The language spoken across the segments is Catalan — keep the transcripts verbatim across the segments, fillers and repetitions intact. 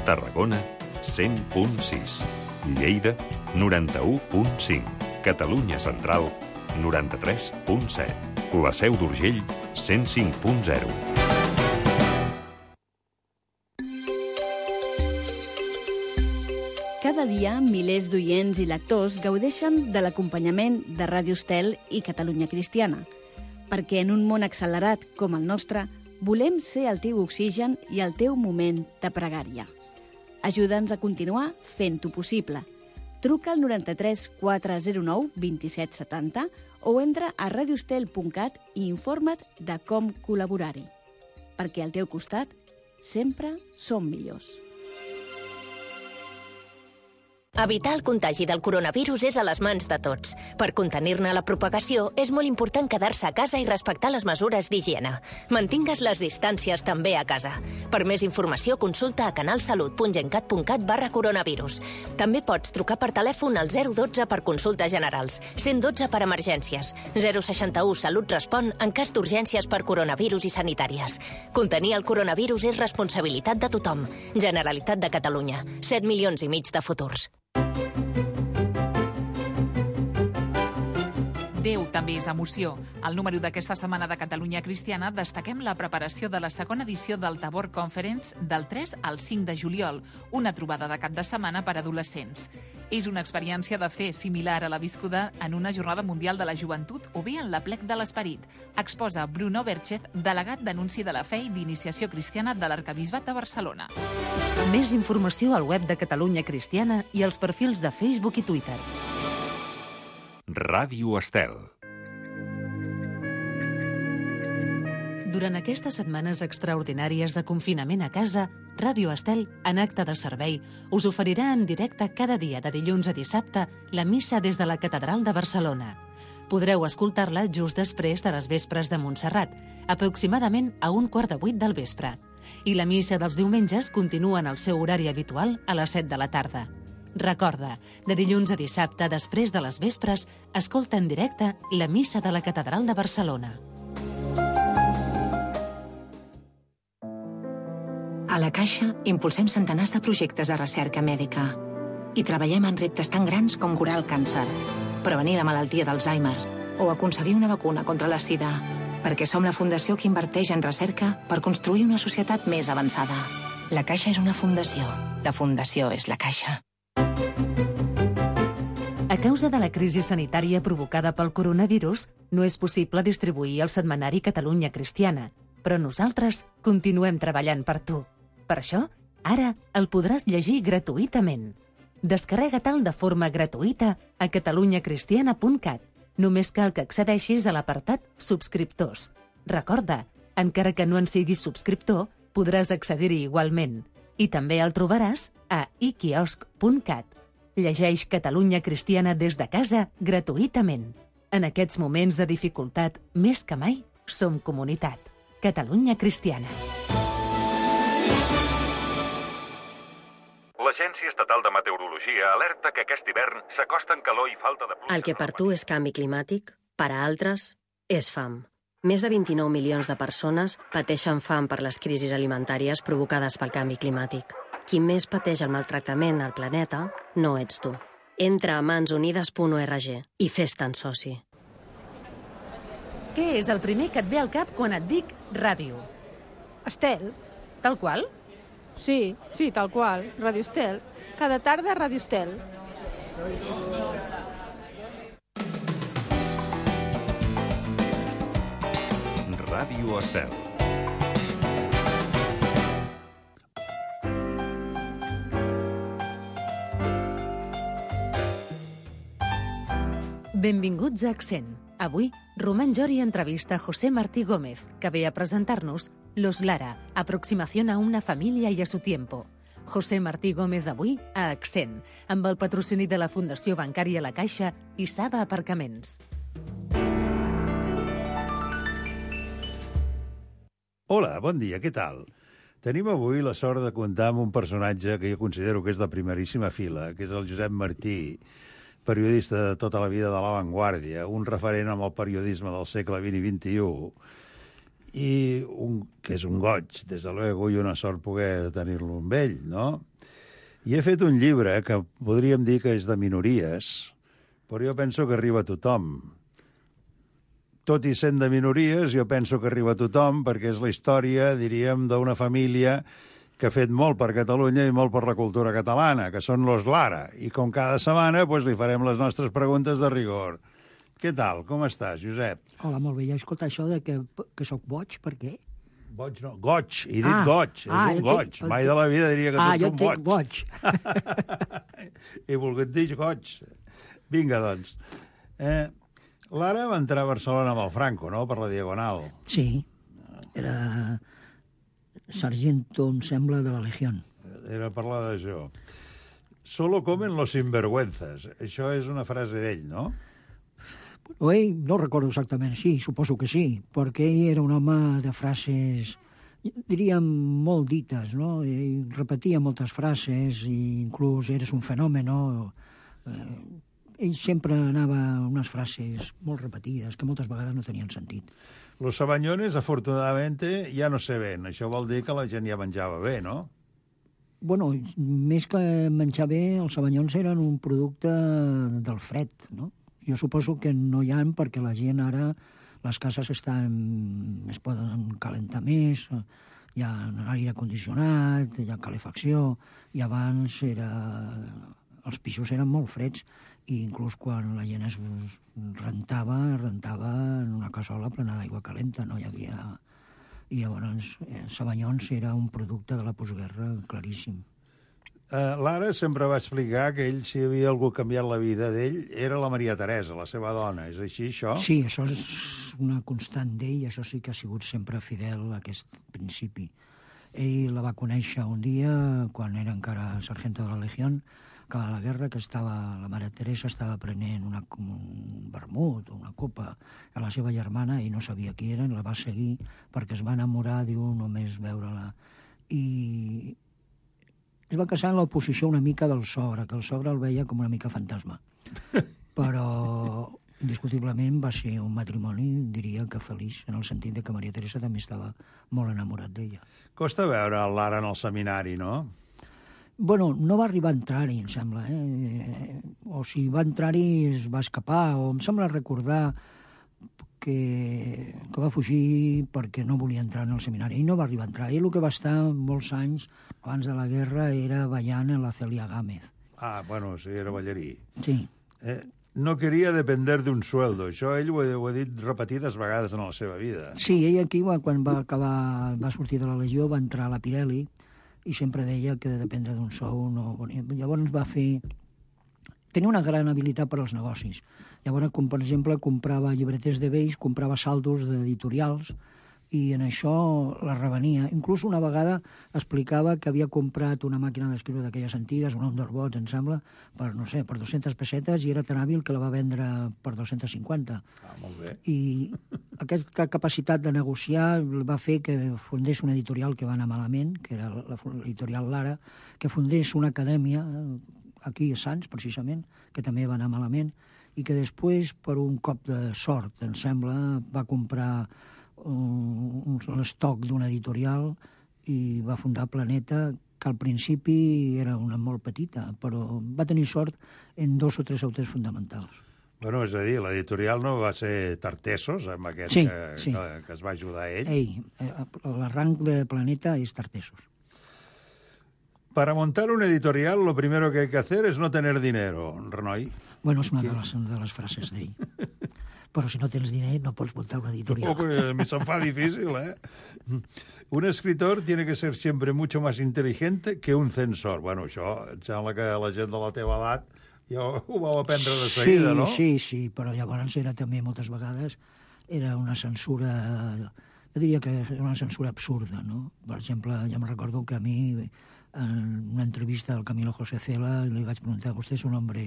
Tarragona, cent punt sis. Lleida, noranta-u punt cinc. Catalunya Central, noranta-tres punt set. La Seu d'Urgell, cent cinc punt zero. Cada dia, milers d'oients i lectors gaudeixen de l'acompanyament de Ràdio Estel i Catalunya Cristiana, perquè en un món accelerat com el nostre, volem ser el teu oxigen i el teu moment de pregària. Ajuda'ns a continuar fent-ho possible. Truca al noranta-tres quatre zero nou vint-i-set setanta o entra a radiostel punt cat i informa't de com col·laborar-hi. Perquè al teu costat sempre som millors. Evitar el contagi del coronavirus és a les mans de tots. Per contenir-ne la propagació, és molt important quedar-se a casa i respectar les mesures d'higiene. Mantingues les distàncies també a casa. Per més informació, consulta a canalsalut punt gencat punt cat barra coronavirus. També pots trucar per telèfon al zero dotze per consultes generals, cent dotze per emergències, zero seixanta-u Salut Respon en cas d'urgències per coronavirus i sanitàries. Contenir el coronavirus és responsabilitat de tothom. Generalitat de Catalunya. set milions i mig de futurs. Déu també és emoció. Al número d'aquesta setmana de Catalunya Cristiana destaquem la preparació de la segona edició del Tabor Conference del tres al cinc de juliol, una trobada de cap de setmana per a adolescents. És una experiència de fe similar a la viscuda en una jornada mundial de la joventut o bé en l'Aplec de l'Esperit, exposa Bruno Berchez, delegat d'Anunci de la Fe i d'Iniciació Cristiana de l'Arquebisbat de Barcelona. Més informació al web de Catalunya Cristiana i als perfils de Facebook i Twitter. Ràdio Estel. Durant aquestes setmanes extraordinàries de confinament a casa, Ràdio Estel, en acte de servei, us oferirà en directe cada dia de dilluns a dissabte la missa des de la Catedral de Barcelona. Podreu escoltar-la just després de les vespres de Montserrat, aproximadament a un quart de vuit del vespre. I la missa dels diumenges continua en el seu horari habitual a les set de la tarda. Recorda, de dilluns a dissabte, després de les vespres, escolta en directe la missa de la Catedral de Barcelona. A la Caixa impulsem centenars de projectes de recerca mèdica i treballem en reptes tan grans com curar el càncer, prevenir la malaltia d'Alzheimer o aconseguir una vacuna contra la sida, perquè som la fundació que inverteix en recerca per construir una societat més avançada. La Caixa és una fundació. La fundació és la Caixa. A causa de la crisi sanitària provocada pel coronavirus, no és possible distribuir el setmanari Catalunya Cristiana, però nosaltres continuem treballant per tu. Per això, ara el podràs llegir gratuïtament. Descarrega-te'l de forma gratuïta a catalunya cristiana punt cat. Només cal que accedeixis a l'apartat Subscriptors. Recorda, encara que no en siguis subscriptor, podràs accedir-hi igualment. I també el trobaràs a i quiosc punt cat. Llegeix Catalunya Cristiana des de casa gratuïtament. En aquests moments de dificultat, més que mai, som comunitat. Catalunya Cristiana. L'Agència Estatal de Meteorologia alerta que aquest hivern s'acosten calor i falta de pluja. El que per tu és canvi climàtic, per a altres és fam. Més de vint-i-nou milions de persones pateixen fam per les crisis alimentàries provocades pel canvi climàtic. Qui més pateix el maltractament al planeta no ets tu. Entra a mans unides punt org i fes-te'n soci. Què és el primer que et ve al cap quan et dic ràdio? Estel. Tal qual? Sí, sí, tal qual. Ràdio Estel. Cada tarda Ràdio Estel. Ràdio Estel. Benvinguts a Accent. Avui, Román Jori entrevista a José Martí Gómez, que ve a presentar-nos Los Lara, aproximación a una familia y a su tiempo. José Martí Gómez d'avui a Accent, amb el patrocini de la Fundació Bancària La Caixa i Saba Aparcaments. Hola, bon dia, què tal? Tenim avui la sort de comptar amb un personatge que jo considero que és de primeríssima fila, que és el Josep Martí, periodista de tota la vida de La Vanguardia, un referent amb el periodisme del segle vint i vint i u, i un, que és un goig, des de luego, i una sort poder tenir-lo amb ell, no? I he fet un llibre que podríem dir que és de minories, però jo penso que arriba a tothom. Tot i sent de minories, jo penso que arriba a tothom perquè és la història, diríem, d'una família que ha fet molt per Catalunya i molt per la cultura catalana, que són los Lara. I com cada setmana doncs, li farem les nostres preguntes de rigor. Què tal? Com estàs, Josep? Hola, molt bé. Ja he escoltat això de que, que sóc boig, per què? Boig no, goig. He dit Ah, goig. És ah, un jo goig. entenc- Mai de la vida diria que Ah, tu jo ets un entenc boig. boig. He volgut dir goig. Vinga, doncs. Eh, Lara va entrar a Barcelona amb el Franco, no?, per la Diagonal. Sí, era sargento, em sembla, de la Legión. Era parlar d'això. Solo comen los sinvergüenzas. Això és una frase d'ell, no? Bueno, ell, no recordo exactament, sí, suposo que sí, perquè ell era un home de frases, diríem, molt dites, no? Ell repetia moltes frases i inclús eres un fenòmeno. Eh, ell sempre anava a unes frases molt repetides, que moltes vegades no tenien sentit. Los sabañones, afortunadamente, ja no se ven. Això vol dir que la gent ja menjava bé, no? Bueno, més que menjar bé, els sabanyons eren un producte del fred, no? Jo suposo que no hi ha perquè la gent ara, les cases estan, es poden calentar més, hi ha aire condicionat, hi ha calefacció, i abans era, els pisos eren molt freds, i inclús quan la gent es rentava, rentava en una cassola plena d'aigua calenta, no hi havia... I llavors, eh, Sabanyons era un producte de la postguerra claríssim. Uh, Lara sempre va explicar que ell, si havia algú canviat la vida d'ell, era la Maria Teresa, la seva dona. És així, això? Sí, això és una constant d'ell, això sí que ha sigut sempre fidel a aquest principi. Ell la va conèixer un dia, quan era encara sargento de la Legión, acabava la guerra, que estava, la mare Teresa estava prenent una, un vermut o una copa a la seva germana i no sabia qui eren, la va seguir perquè es va enamorar, diu, només veure-la. I es va casar en l'oposició una mica del sogre, que el sogre el veia com una mica fantasma. Però indiscutiblement va ser un matrimoni, diria que feliç, en el sentit de que Maria Teresa també estava molt enamorat d'ella. Costa veure el Lara en el seminari, no? Bueno, no va arribar a entrar-hi, em sembla. Eh? O si va entrar-hi es va escapar, o em sembla recordar que, que va fugir perquè no volia entrar en el seminari. I no va arribar a entrar. Ell el que va estar molts anys abans de la guerra era ballant en la Celia Gámez. Ah, bueno, sí, era ballarí. Sí. Eh, no queria depender d'un sueldo. Això ell ho ha, ho ha dit repetides vegades en la seva vida. Sí, ell aquí, quan va acabar, va sortir de la Legió, va entrar a la Pirelli, i sempre deia que de dependre d'un sou no... Llavors va fer... Tenia una gran habilitat per als negocis. Llavors, com per exemple, comprava llibreters de vells, comprava saldos d'editorials, i en això la revenia. Inclús una vegada explicava que havia comprat una màquina d'escriure d'aquelles antigues, un Underbot, em sembla, per, no sé, per dues-centes pessetes, i era tan hàbil que la va vendre per dos-centes cinquanta. Ah, molt bé. I aquesta capacitat de negociar va fer que fundés una editorial que va anar malament, que era l'editorial Lara, que fundés una acadèmia, aquí a Sants, precisament, que també va anar malament, i que després, per un cop de sort, em sembla, va comprar un, un estoc d'una editorial i va fundar Planeta, que al principi era una molt petita, però va tenir sort en dos o tres autors fonamentals. Bueno, és a dir, l'editorial no va ser Tartessos, amb aquest sí, que, sí. que, que es va ajudar ell? Ell, l'arranc de Planeta és Tartessos. Para montar una editorial, lo primero que hay que hacer es no tener dinero, Renoi. Bueno, és una de les, de les frases d'ell. Però si no tens diner no pots muntar una editorial. Oh, pues, a mí se'm fa difícil, ¿eh? Un escritor tiene que ser siempre mucho más inteligente que un censor. Bueno, això, em sembla que la gent de la teva edat ja ho vau aprendre de seguida, sí, no? Sí, sí, però llavors era també moltes vegades era una censura, jo diria que era una censura absurda, no? Per exemple, ja me recordo que a mi en una entrevista al Camilo José Cela li vaig preguntar, vostè és un hombre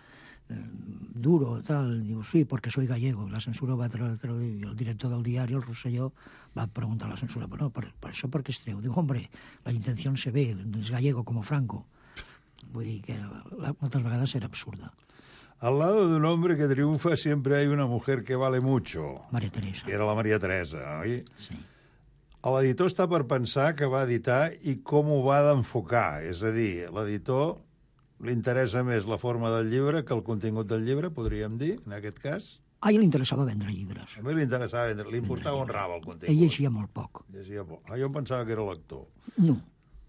duro, tal, diu, sí, porque soy gallego. La censura va traduir, el director del diari, el Rosselló, va preguntar a la censura, però no, per, per això per què es treu? Diu, hombre, la intenció se ve, és gallego com Franco. Vull dir que la, moltes vegades era absurda. Al lado de un hombre que triunfa siempre hay una mujer que vale mucho. María Teresa. Que era la Maria Teresa, oi? Sí. L'editor està per pensar que va editar i com ho va d'enfocar. És a dir, l'editor li interessa més la forma del llibre que el contingut del llibre, podríem dir, en aquest cas? A ell li interessava vendre llibres. A mi li interessava vendre, li importava un rave el contingut. Ell llegia molt poc. Llegia poc. Ah, jo em pensava que era lector. No.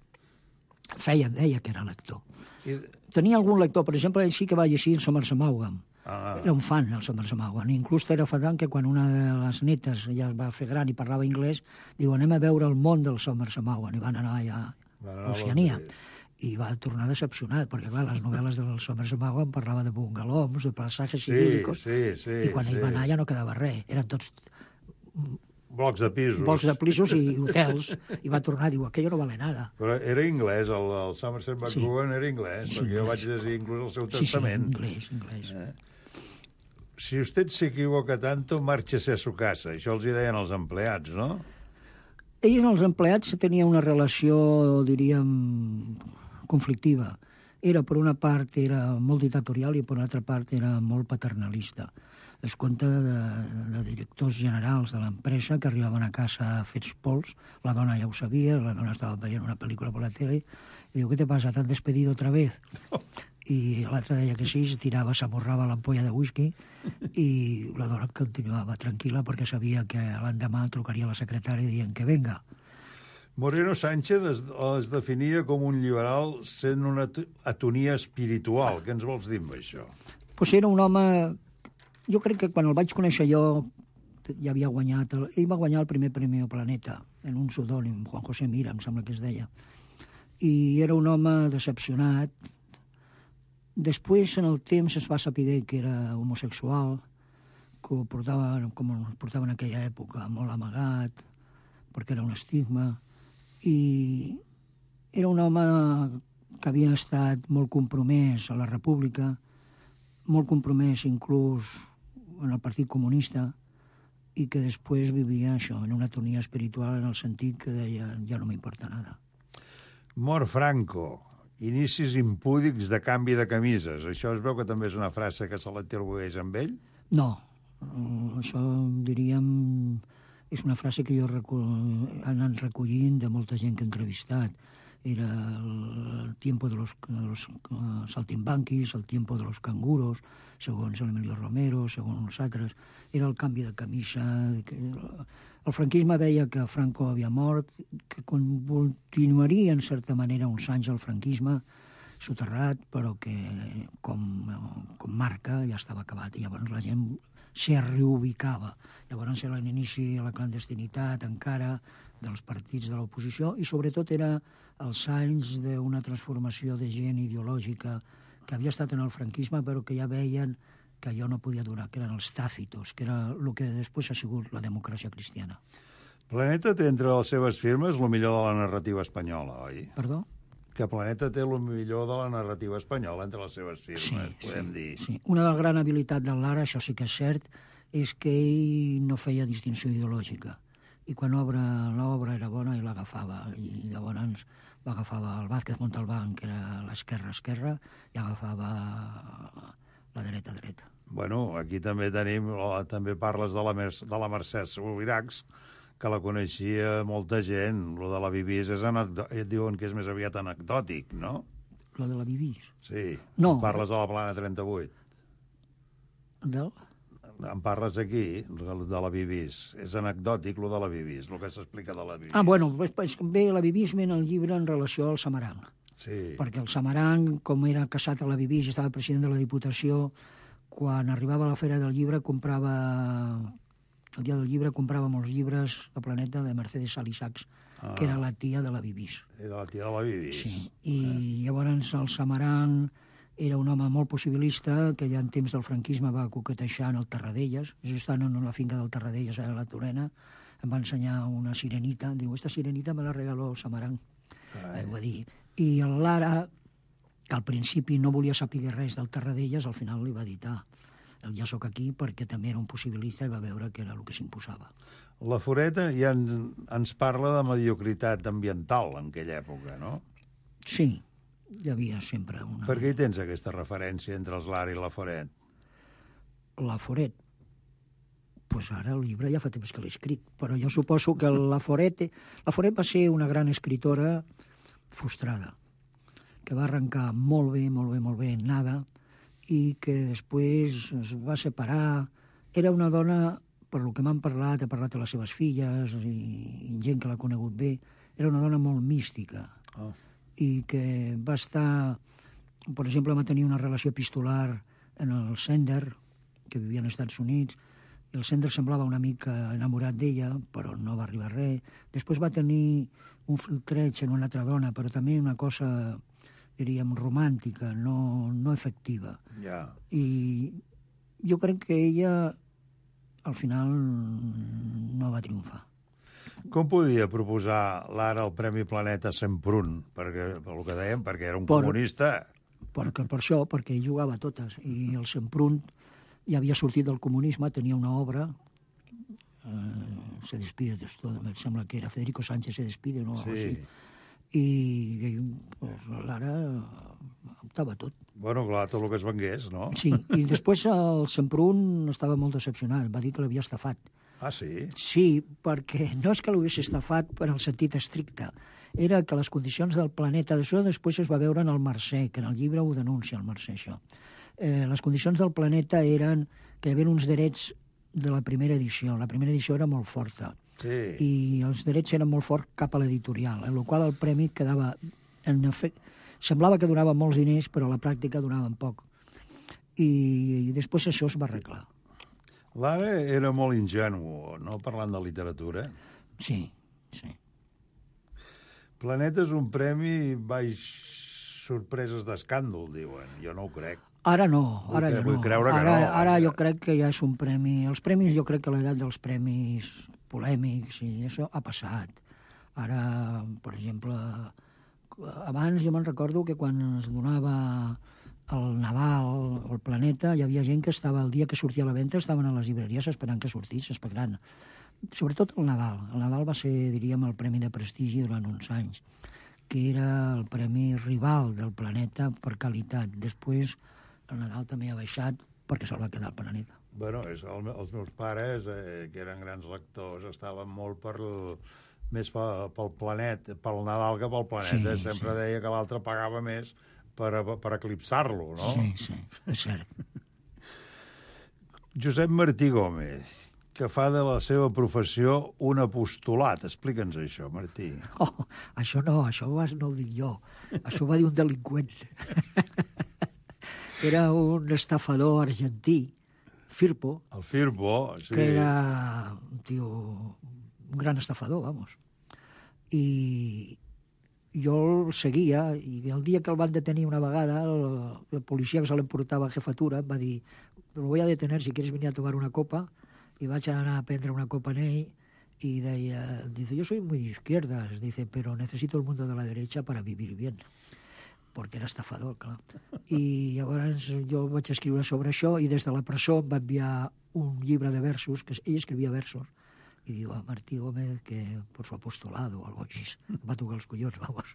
Feia, deia que era lector. I... Tenia algun lector, per exemple, ell sí que va llegir el Somerset Maugham. Ah. Era un fan del Somerset Maugham. Inclús era fan que quan una de les netes ja es va fer gran i parlava anglès, diu, anem a veure el món del Somerset Maugham. I van anar allà a Oceania. I va tornar decepcionat, perquè, clar, les novel·les del Somerset Maugham parlava de bungalows, de passajes sí, idíl·licos, sí, sí, i quan sí. ell va anar ja no quedava res. Eren tots blocs de pisos. Blocs de pisos i hotels. I va tornar, diu, aquello no vale nada. Però era anglès, el, el Somerset Maugham sí. era anglès, sí, perquè anglès. Jo vaig llegir inclús el seu testament. Sí, sí, anglès, anglès. Eh? Si usted se equivoca tanto, márchese a su casa. Això els hi deien els empleats, no? Ells, els empleats, tenia una relació, diríem, conflictiva. Era, per una part, era molt dictatorial i, per una altra part, era molt paternalista. Es compta de, de directors generals de l'empresa que arribaven a casa fets pols. La dona ja ho sabia, la dona estava veient una pel·lícula per la tele, i diu, ¿qué te pasa? ¿T'han despedido otra vez? I l'altre deia que sí, es tirava, s'amorrava l'ampolla de whisky, i la dona continuava tranquil·la perquè sabia que l'endemà trucaria la secretària dient que venga. Moreno Sánchez es, es definia com un liberal sent una atonia espiritual. Què ens vols dir amb això? Pues era un home... Jo crec que quan el vaig conèixer jo ja havia guanyat... El... Ell va guanyar el primer Premi Planeta en un pseudònim, Juan José Mira, em sembla que es deia. I era un home decepcionat. Després, en el temps, es va saber que era homosexual, que ho portava, com ho portava en aquella època, molt amagat, perquè era un estigma. I era un home que havia estat molt compromès a la República, molt compromès inclús en el Partit Comunista, i que després vivia això, en una atonia espiritual, en el sentit que deia, ja no m'importa nada. Mor Franco, inicis impúdics de canvi de camises. Això es veu que també és una frase que se l'atribueix amb ell? No, això diríem... És una frase que jo recu... he anat recollint de molta gent que he entrevistat. Era el tiempo de los, de los saltimbanquis, el tiempo de los canguros, segons l'Emilio Romero, segons els altres. Era el canvi de camisa. El franquisme veia que Franco havia mort, que continuaria, en certa manera, uns anys el franquisme soterrat, però que com, com marca ja estava acabat. I llavors la gent se reubicava. Llavors era l'inici de la clandestinitat encara dels partits de l'oposició i sobretot era els anys d'una transformació de gent ideològica que havia estat en el franquisme però que ja veien que allò no podia durar, que eren els tàcitos, que era el que després ha sigut la democràcia cristiana. Planeta té entre les seves firmes el millor de la narrativa espanyola, oi? Perdó? Que Planeta té el millor de la narrativa espanyola entre les seves firmes, sí, podem sí, dir. Sí. Una de les grans habilitats del Lara, això sí que és cert, és que ell no feia distinció ideològica. I quan l'obra era bona, ell l'agafava. I llavors agafava el Vázquez Montalbán, que era l'esquerra-esquerra, i agafava la dreta-dreta. Bueno, aquí també tenim, també parles de la, de la Mercè Subirachs, que la coneixia molta gent. Lo de la Bibís és anecdòtic, diuen que és més aviat anecdòtic, no? Lo de la Bibís? Sí. No. Parles de la Plana trenta-vuit. Del? Em parles aquí, de la Bibís. És anecdòtic, lo de la Bibís, el que s'explica de la Bibís. Ah, bueno, ve la Bibís en el llibre en relació al Samarang. Sí. Perquè el Samarang, com era casat a la Bibís i estava president de la Diputació, quan arribava a la Fera del Llibre comprava... El dia del llibre comprava molts llibres a Planeta de Mercedes Salisachs, ah. que era la tia de la Bibís. Era la tia de la Bibís. Sí, i eh. llavors el Samarang era un home molt possibilista que ja en temps del franquisme va coquetejar en el Terradellas. Jo estant en la finca del Terradellas a la Torena, em va ensenyar una sirenita. Diu, esta sirenita me la regaló el Samarang. Eh, va dir. I el Lara, que al principi no volia saber res del Terradellas, al final li va editar. El Ja soc aquí, perquè també era un possibilista i va veure que era el que s'imposava. La Foreta ja en, ens parla de mediocritat ambiental en aquella època, no? Sí, hi havia sempre una... Per què hi tens aquesta referència entre els Lara i la Foret? La Foret, pues ara el llibre ja fa temps que l'escric, però jo suposo que la Foret, la Foret va ser una gran escritora frustrada, que va arrencar molt bé, molt bé, molt bé en nada, i que després es va separar. Era una dona, per lo que m'han parlat, he parlat de les seves filles i, i gent que l'ha conegut bé, era una dona molt mística, oh. i que va estar, per exemple, va tenir una relació epistolar en el Sender, que vivia als Estats Units, i el Sender semblava una mica enamorat d'ella, però no va arribar a res. Després va tenir un filtreig en una altra dona, però també una cosa, diríem, romàntica, no, no efectiva. Yeah. I jo crec que ella, al final, no va triomfar. Com podia proposar l'ara el Premi Planeta Semprún? Perquè, per el que dèiem, perquè era un per, comunista. Per, per això, perquè ell jugava a totes. I el Semprún ja havia sortit del comunisme, tenia una obra, eh, Se despide de esto, em sembla que era Federico Sánchez se despide, no? Sí. Així. I, i pues, l'ara optava tot. Bueno, clar, tot el que es vengués, no? Sí, i després el Semprún estava molt decepcionat, va dir que l'havia estafat. Ah, sí? Sí, perquè no és que l'hagués estafat per al sentit estricte, era que les condicions del planeta, d'això després es va veure en el Mercè, que en el llibre ho denuncia el Mercè, això. Eh, les condicions del planeta eren que hi havia uns drets de la primera edició. La primera edició era molt forta. Sí. I els drets eren molt forts cap a l'editorial, en el qual el premi quedava... En efecte, semblava que donava molts diners, però a la pràctica donaven poc. I, i després això es va arreglar. L'ara era molt ingenu, no?, parlant de literatura. Sí, sí. Planeta és un premi baix sorpreses d'escàndol, diuen. Jo no ho crec. Ara no, ara ja no. Vull creure que ara, no. Ara jo crec que ja és un premi... Els premis, jo crec que l'edat dels premis polèmics i això ha passat. Ara, per exemple, abans jo me'n recordo que quan es donava el Nadal o el Planeta, hi havia gent que estava, el dia que sortia a la venda, estaven a les llibreries esperant que sortís, esperant. Sobretot el Nadal. El Nadal va ser, diríem, el premi de prestigi durant uns anys, que era el premi rival del Planeta per qualitat. Després, el Nadal també ha baixat perquè se'l va quedar el Planeta. Bueno, és el, els meus pares, eh, que eren grans lectors, estaven molt per el, més pel, pel Planeta, pel Nadal que pel Planeta. Sí, sempre sí. Deia que l'altre pagava més per, per eclipsar-lo, no? Sí, sí, és cert. Josep Martí Gómez, que fa de la seva professió un apostolat. Explica'ns això, Martí. Oh, això no, això no ho dic jo. Això ho va dir un delinqüent. Era un estafador argentí, Firpo. El Firpo, sí. Que era un tio, un gran estafador, vamos. I jo el seguia, i el dia que el van detenir una vegada, el, el policia que se l'emportava a jefatura em va dir: lo voy a detener si quieres venir a tomar una copa. I vaig anar a prendre una copa en ell i deia, dice, yo soy muy de izquierdas, dice, pero necesito el mundo de la derecha para vivir bien. Perquè era estafador, clar. I llavors jo vaig escriure sobre això i des de la presó em va enviar un llibre de versos, que ell escrivia versos, i diu a Martí Gómez que por su apostolado o algo així. Va tocar els collons, vamos.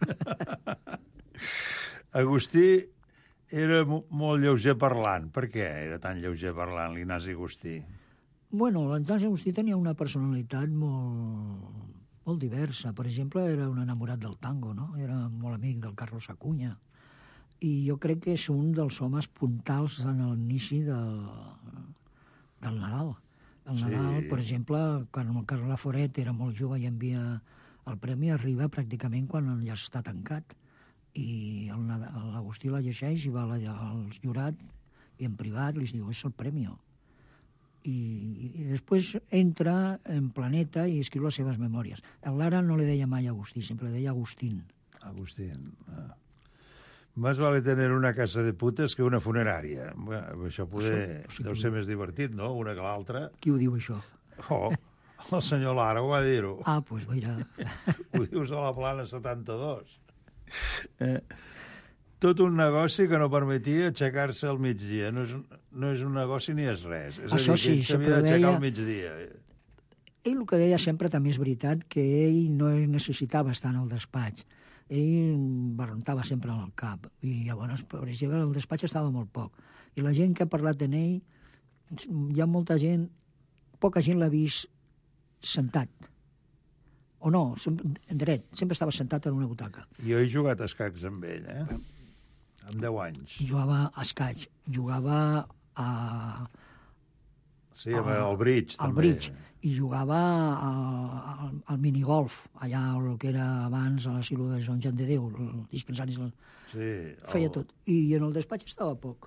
Agustí era molt lleuger parlant. Per què era tan lleuger parlant, l'Ignasi Agustí? Bueno, l'Ignasi Agustí tenia una personalitat molt, molt diversa. Per exemple, era un enamorat del tango, no? Era molt amic del Carlos Acuña. I jo crec que és un dels homes puntals en l'inici del, del Nadal. El Nadal, sí. Per exemple, quan el Carles Laforet era molt jove i envia el premi, arriba pràcticament quan ja està tancat. I l'Agustí la llegeix i va al jurat i en privat li diu, és el premi. I, i després entra en Planeta i escriu les seves memòries. El Lara no li deia mai Agustí, sempre li deia Agustín. Agustín. Ah. Más vale tener una casa de putes que una funerària. Bueno, això poder, això, sí, deu ser més divertit, no?, una que l'altra. Qui ho diu, això? Oh, el senyor Lara ho va dir-ho. Ah, doncs pues mira. Ho dius a la plana setanta-dos. Eh, tot un negoci que no permetia aixecar-se al migdia. No és, no és un negoci ni és res. És això a dir, sí, que ell s'havia d'aixecar deia... al migdia. Ell el que deia sempre també és veritat, que ell no necessitava estar en el despatx. Ell barrentava sempre en el cap. I llavors, per exemple, el despatx estava molt poc. I la gent que ha parlat en ell, hi ha molta gent, poca gent l'ha vist sentat. O no, sempre, dret, sempre estava sentat en una butaca. Jo he jugat a escacs amb ell, eh? Amb deu anys. Jugava a escaig, jugava a... Sí, al bridge, al també. Bridge, i jugava al, al minigolf, allà el que era abans a l'asilo de Sant Joan de Déu, el dispensari, sí, feia el... tot. I en el despatx estava poc.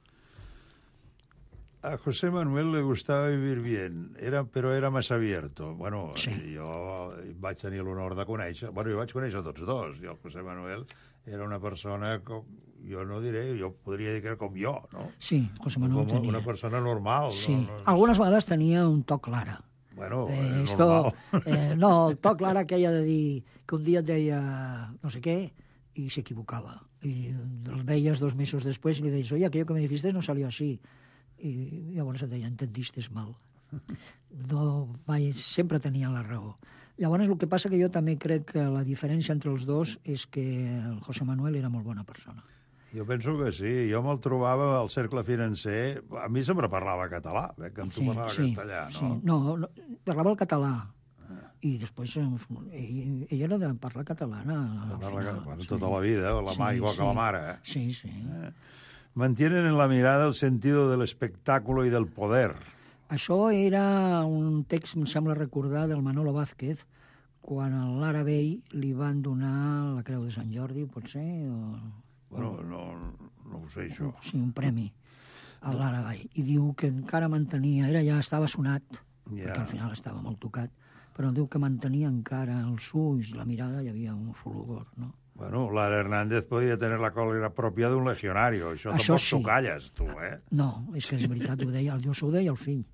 A José Manuel le gustaba vivir bien, era, però era massa abierto. Bueno, sí. Jo vaig tenir l'honor de conèixer... Bueno, jo vaig conèixer tots dos, i el José Manuel era una persona, com, jo no diré, jo podria dir que era com jo, no? Sí, José Manuel com tenia. Una persona normal. Sí, no, no... algunes vegades tenia un toc Lara. Bueno, eh, és esto, normal. Eh, no, el toc Lara que ella de dir que un dia et deia no sé què i s'equivocava. I el veies dos mesos després i li deies, oye, aquello que me dijiste no salió así. I llavors et deia, entendiste mal. No, mai, sempre tenia la raó. Llavors, el que passa que jo també crec que la diferència entre els dos és que el José Manuel era molt bona persona. Jo penso que sí. Jo me'l trobava al cercle financer... A mi sempre parlava català, eh, que amb tu sí, parlava sí, castellà, no? Sí. No, no, parlava el català. Ah. I després ell, ell era de parlar catalana. Parla, bueno, tota la vida, la mà, sí, igual sí. que la mare. Eh? Sí, sí. Eh? Mantienen en la mirada el sentido del espectáculo y del poder. Això era un text, em sembla recordar, del Manolo Vázquez, quan a l'Ara Bey li van donar la Creu de Sant Jordi, potser? O... Bueno, no, no ho sé, això. Sí, un premi a l'Ara Bey. I diu que encara mantenia, era ja estava sonat, yeah. perquè al final estava molt tocat, però diu que mantenia encara els ulls, la mirada, hi havia un fulgor, no? Bueno, Lara Hernández podia tenir la còlera pròpia d'un legionario. Això, Això tampoc sí. t'ho calles, tu, eh? No, és que és veritat, ho deia, el Dios ho deia el fill.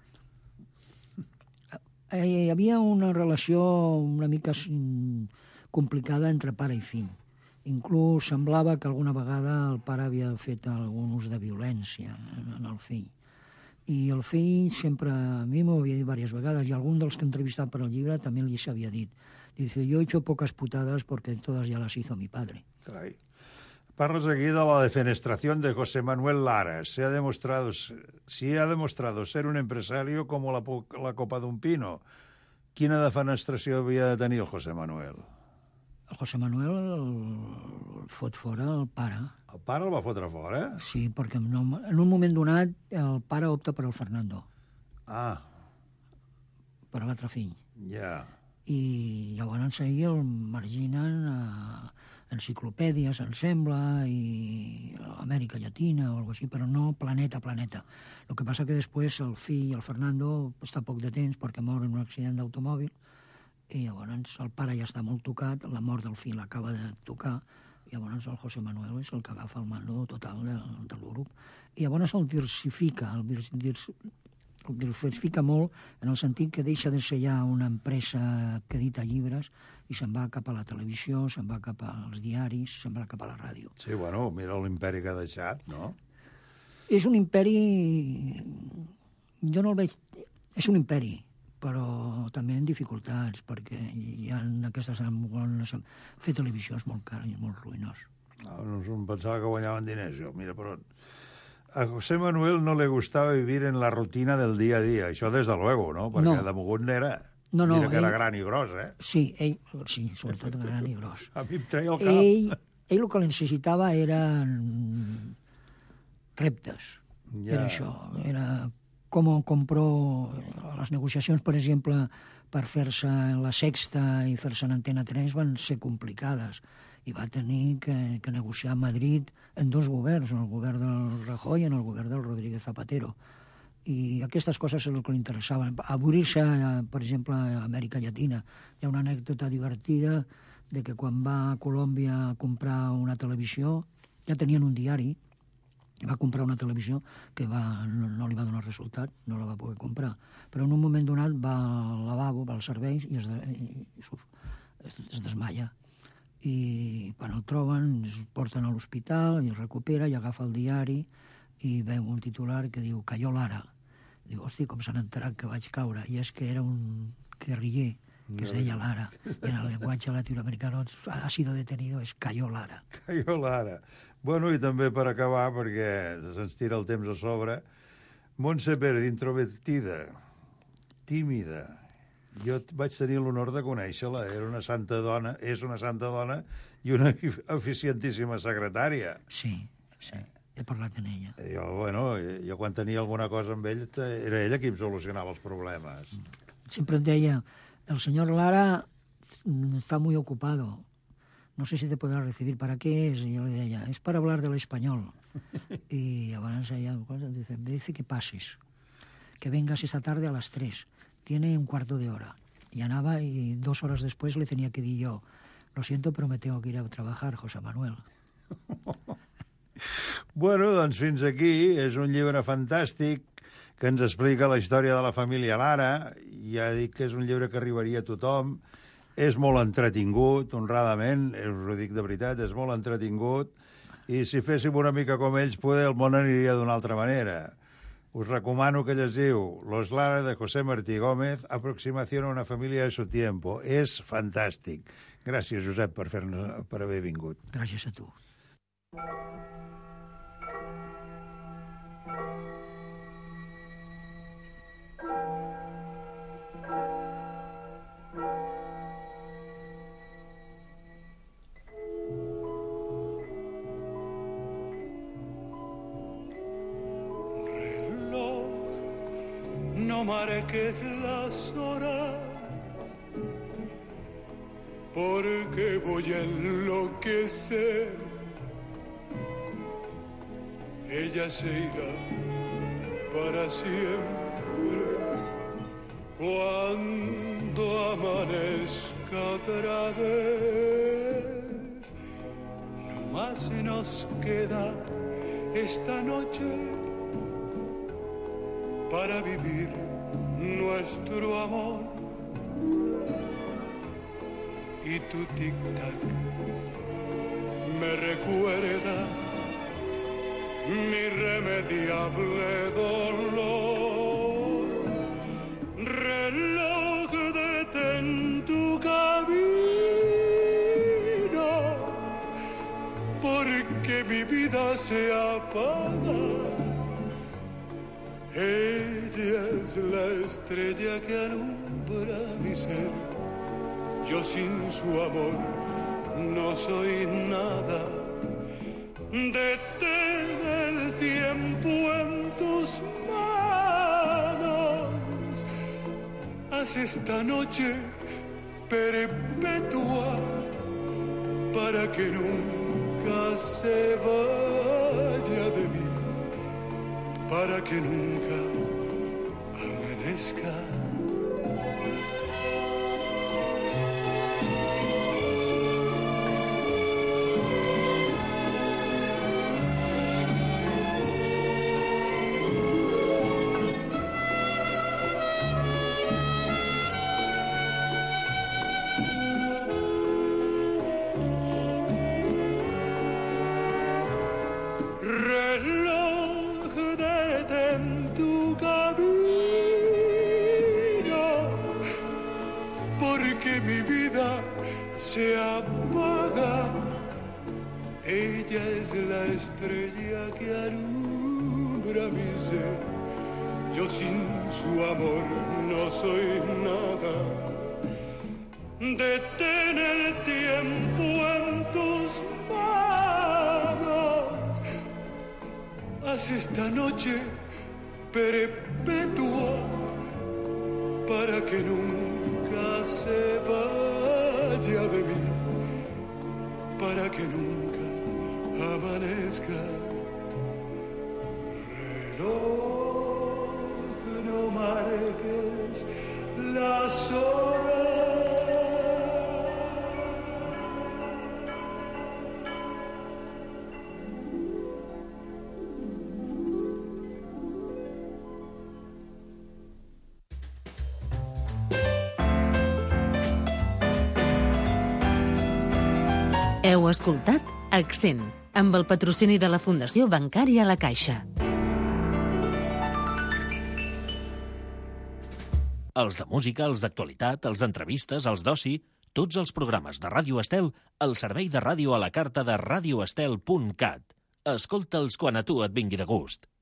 Hi havia una relació una mica complicada entre pare i fill. Inclús semblava que alguna vegada el pare havia fet algun ús de violència en el fill. I el fill sempre, a mi m'ho havia dit diverses vegades, i algun dels que he entrevistat per al llibre també li s'havia dit. Dice, yo he hecho pocas putadas porque todas ya las hizo mi padre. Caray. Parles aquí de la defenestración de José Manuel Lara. Se ha demostrado, si ha demostrado ser un empresario como la, la copa d'un pino. Quina defenestració havia de tenir el José Manuel? El José Manuel el, el fot fora el pare. El pare el va fotre fora? Sí, perquè en un moment donat el pare opta per el Fernando. Ah. Per l'altre fill. Ja. Yeah. I llavors ahir el marginen a enciclopèdies, em sembla, i Amèrica Llatina o alguna cosa així, però no planeta, planeta. El que passa que després el fill, el Fernando, està poc de temps perquè mor en un accident d'automòbil i llavors el pare ja està molt tocat, la mort del fill l'acaba de tocar, i llavors el José Manuel és el que agafa el mando total de, de l'Urup. I llavors el diversifica, el diversifica el diversifica molt en el sentit que deixa de ser ja una empresa que edita llibres i se'n va cap a la televisió, se'n va cap als diaris, se'n va cap a la ràdio. Sí, bueno, mira l'imperi que ha deixat, no? És un imperi... Jo no el veig... És un imperi, però també en dificultats, perquè hi ha aquestes... Fer televisió és molt car i molt ruïnós. No, no em pensava que guanyaven diners, jo. Mira per on... A José Manuel no le gustaba vivir en la rutina del día a día. Això des de luego, no? Perquè no. De mogut n'era... No, no, Mira que ell... era gran i gros, eh? Sí, ell... Sí, sobretot gran i gros. A mi em treia el cap. Ell, ell el que necessitava eren reptes. Ja. Era això. Era com compró les negociacions, per exemple, per fer-se en La Sexta i fer-se en Antena tres van ser complicades. I va tenir que, que negociar a Madrid en dos governs, en el govern del Rajoy i en el govern del Rodríguez Zapatero. I aquestes coses és el que li interessaven. Obrir-se, per exemple, a Amèrica Llatina. Hi ha una anècdota divertida de que quan va a Colòmbia a comprar una televisió, ja tenien un diari, i va comprar una televisió que va, no, no li va donar resultat, no la va poder comprar. Però en un moment donat va al lavabo, va als serveis i es, de, i, es, es desmaia. I quan el troben, es porten a l'hospital i el recupera i agafa el diari i veu un titular que diu «Cayó Lara». Diu, hosti, com s'han enterat que vaig caure. I és que era un guerriller que es deia Lara. I en el llenguatge latinoamericano ha sido detenido, és «Cayó Lara». Cayó Lara. Bueno, i també per acabar, perquè se'ns tira el temps a sobre, Montse Pérez, introvertida. tímida. Jo vaig tenir l'honor de conèixer-la. Era una santa dona, és una santa dona i una eficientíssima secretària. Sí, sí. He parlat amb ella. Jo, bueno, jo quan tenia alguna cosa amb ell, era ella qui em solucionava els problemes. Siempre deia, el señor Lara está muy ocupado. No sé si te podrá recibir. ¿Para qué es? Y yo le decía, es para hablar del español. Y abans ella dice, me dice que pases, que vengas esta tarde a las tres. Tiene un cuarto de hora. Y anava y dos horas después le tenía que dir yo, lo siento, pero me tengo que ir a trabajar, José Manuel. Bueno, doncs fins aquí. És un llibre fantàstic que ens explica la història de la família Lara. Ja dic que és un llibre que arribaria a tothom. És molt entretingut, honradament, us ho dic de veritat, és molt entretingut. I si féssim una mica com ells, poder el món aniria d'una altra manera. Us recomano que llegiu Los Lara de José Martí Gómez, Aproximación a una familia de su tiempo. És fantàstic. Gràcies, Josep, per, fer-nos, per haver vingut. Gràcies a tu. No marques las horas, porque voy a enloquecer. Ella se irá para siempre cuando amanezca otra vez. No más se nos queda esta noche para vivir nuestro amor. Y tu tic-tac me recuerda mi irremediable dolor. Reloj, detén tu camino, porque mi vida se apaga. Ella es la estrella que alumbra mi ser. Yo sin su amor no soy nada. Detén el tiempo en tus manos. Haz esta noche perpetua para que nunca se vaya de mí, para que nunca amanezca. Se apaga. Ella es la estrella que alumbra mi ser. Yo sin su amor no soy nada. Detén el tiempo en tus manos. Haz esta noche perpetua para que nunca se vaya de mí, para que nunca amanezca. Reloj, no marques las horas. Heu escoltat Accent, amb el patrocini de la Fundació Bancària La Caixa. Els de música, els d'actualitat, els d'entrevistes, els d'oci, tots els programes de Ràdio Estel al servei de ràdio a la carta de radioestel punt cat. Escolta'ls quan a tu et vingui de gust.